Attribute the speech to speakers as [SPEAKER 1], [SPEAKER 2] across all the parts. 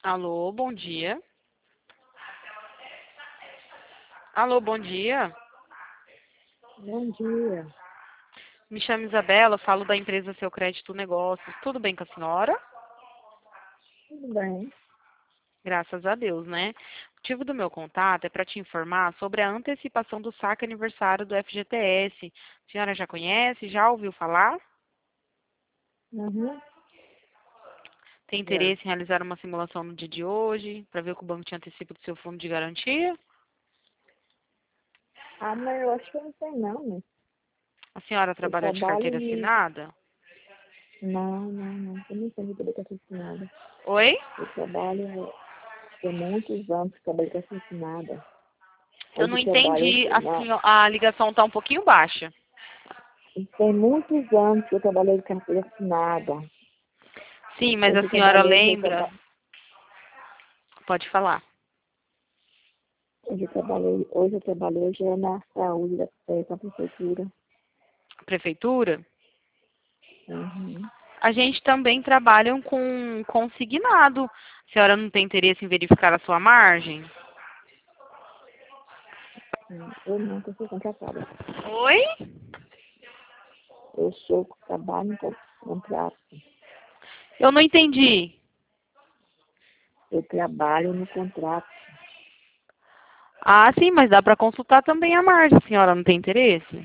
[SPEAKER 1] Alô, bom dia. Alô, bom dia.
[SPEAKER 2] Bom dia.
[SPEAKER 1] Me chamo Isabela, falo da empresa Seu Crédito Negócios. Tudo bem com a senhora?
[SPEAKER 2] Tudo bem?
[SPEAKER 1] Graças a Deus, né? O motivo do meu contato é para te informar sobre a antecipação do saque aniversário do FGTS. A senhora já conhece? Já ouviu falar?
[SPEAKER 2] Uhum.
[SPEAKER 1] Tem
[SPEAKER 2] Já.
[SPEAKER 1] interesse em realizar uma simulação no dia de hoje, para ver que o banco te antecipa do seu fundo de garantia?
[SPEAKER 2] Ah, mas eu acho que eu não sei não, né?
[SPEAKER 1] A senhora
[SPEAKER 2] Eu
[SPEAKER 1] trabalha de
[SPEAKER 2] trabalho
[SPEAKER 1] carteira
[SPEAKER 2] de...
[SPEAKER 1] assinada?
[SPEAKER 2] Não. Eu não tenho direito assassinada.
[SPEAKER 1] Oi?
[SPEAKER 2] Eu trabalho tem muitos anos que trabalho com assassinada.
[SPEAKER 1] Eu não
[SPEAKER 2] Hoje eu trabalho
[SPEAKER 1] entendi.
[SPEAKER 2] na...
[SPEAKER 1] A ligação está um pouquinho baixa.
[SPEAKER 2] Tem muitos anos que eu trabalhei de carteira assinada.
[SPEAKER 1] Sim, mas a
[SPEAKER 2] Hoje eu
[SPEAKER 1] senhora
[SPEAKER 2] trabalhei,
[SPEAKER 1] lembra? Pode falar.
[SPEAKER 2] hoje eu trabalhei já na saúde com a prefeitura.
[SPEAKER 1] Prefeitura?
[SPEAKER 2] Uhum.
[SPEAKER 1] A gente também trabalha com consignado. A senhora não tem interesse em verificar a sua margem?
[SPEAKER 2] Eu nunca fui contratada.
[SPEAKER 1] Oi?
[SPEAKER 2] Eu sou trabalho com contrato.
[SPEAKER 1] Eu não entendi.
[SPEAKER 2] Eu trabalho no contrato.
[SPEAKER 1] Ah, sim, mas dá para consultar também a margem. A senhora não tem interesse?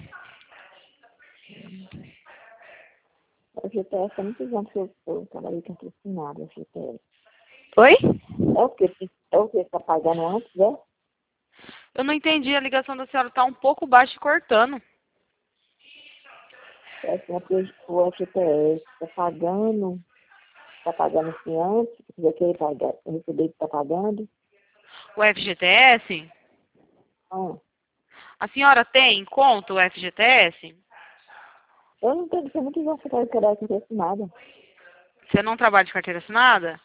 [SPEAKER 2] O GTS há muitos anos que eu trabalhei com assinado, o GTS.
[SPEAKER 1] Oi?
[SPEAKER 2] É o que está pagando antes, é?
[SPEAKER 1] Eu não entendi. A ligação da senhora está um pouco baixa e cortando.
[SPEAKER 2] É assim, é porque o FGTS está pagando assim antes, se quiser que ele pagar, receber que está pagando.
[SPEAKER 1] O FGTS?
[SPEAKER 2] Ah,
[SPEAKER 1] A senhora tem em conta o FGTS?
[SPEAKER 2] eu não tenho, tem muitos anos que eu quero com assinada.
[SPEAKER 1] Você não trabalha de carteira assinada?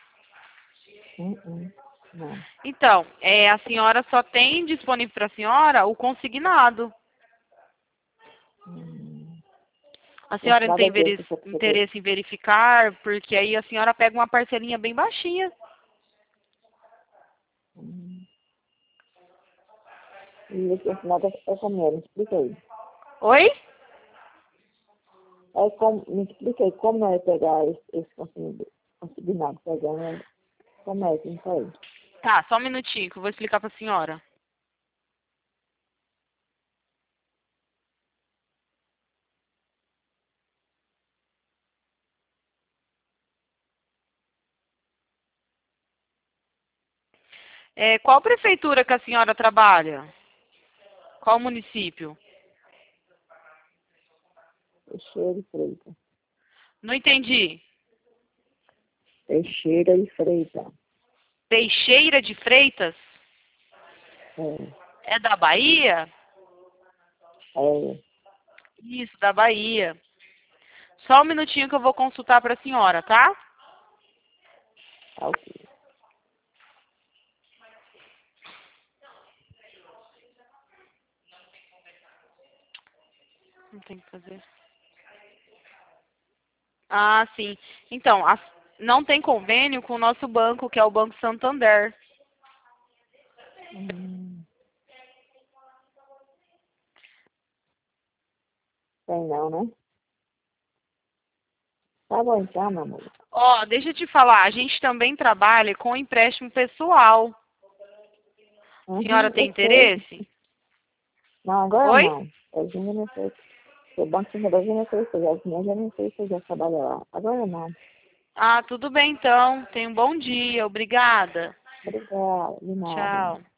[SPEAKER 2] Não.
[SPEAKER 1] Então, a senhora só tem disponível para a senhora o consignado.
[SPEAKER 2] Hum.
[SPEAKER 1] A senhora não
[SPEAKER 2] Assinada
[SPEAKER 1] tem
[SPEAKER 2] é que você precisa.
[SPEAKER 1] interesse em verificar, porque aí a senhora pega uma parcelinha bem baixinha.
[SPEAKER 2] Hum. E esse assinado é como é? Me explica aí.
[SPEAKER 1] Oi?
[SPEAKER 2] Me explica aí como é pegar esse consignado, pegando, como é, não sei.
[SPEAKER 1] Tá, só um minutinho que eu vou explicar para a senhora. Qual prefeitura que a senhora trabalha? Qual município?
[SPEAKER 2] Teixeira e Freitas.
[SPEAKER 1] Não entendi.
[SPEAKER 2] Teixeira e Freitas.
[SPEAKER 1] Teixeira de Freitas?
[SPEAKER 2] É,
[SPEAKER 1] É da Bahia?
[SPEAKER 2] é,
[SPEAKER 1] Isso, da Bahia. Só um minutinho que eu vou consultar para a senhora, tá?
[SPEAKER 2] tá ok.
[SPEAKER 1] Não tem o que fazer. Ah, sim. Então, não tem convênio com o nosso banco, que é o Banco Santander.
[SPEAKER 2] Hum, tem não, né? Tá bom então, meu amor.
[SPEAKER 1] Ó, deixa eu te falar, a gente também trabalha com empréstimo pessoal. A senhora
[SPEAKER 2] Uhum,
[SPEAKER 1] tem
[SPEAKER 2] eu sei.
[SPEAKER 1] interesse?
[SPEAKER 2] Não, agora
[SPEAKER 1] Oi?
[SPEAKER 2] não. Eu já não sei. O Banco Central já não sei se eu já não sei se eu já trabalho lá. Agora não.
[SPEAKER 1] Ah, tudo bem então. Tenha um bom dia. Obrigada.
[SPEAKER 2] Obrigada, de nada.
[SPEAKER 1] Tchau.